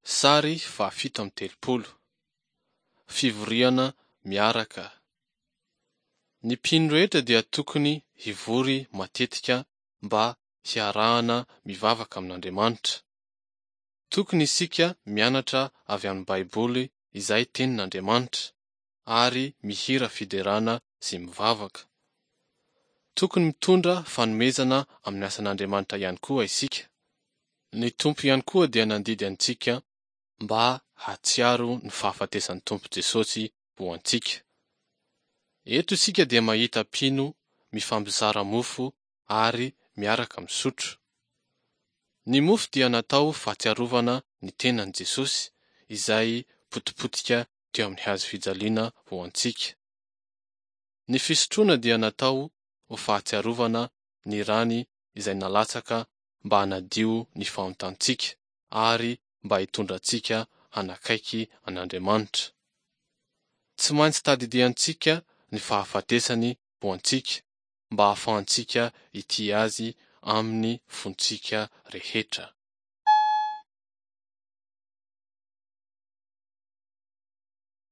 Sary 7/30. Fivoriana miaraka. Ny mpino rehetra dia tokony hivory matetika mba hiarahana mivavaka amin'Andriamanitra. Tokony isika mianatra avy amin'ny Baiboly izay tenin'Andriamanitra ary mihira fiderana sy mivavaka. Tokony mitondra fanomezana amin'ny asan'Andriamanitra ihany koa isika. Ny Tompo ihany koa dia nandidy antsika mba hatsiaro ny fahafatesan'ny Tompo Jesosy ho antsika. Eto isika dia mahita mpino mifampizaha mofo ary miaraka misotro. Ny mofo dia natao fahatsiarovana ny tenan'i Jesosy izay potipotika teo amin'ny hazofijaliana ho antsika. Ny fisotroana dia natao ho fahatsiarovana ny rany izay nalatsaka mba hanadio ny fahontantsika ary mba hitondra antsika hanakaiky an'Andriamanitra. Tsy maintsy tadidiantsika ny fahafatesany ho antsika mba ahafahantsika ity azy amin'ny fontsika rehetra.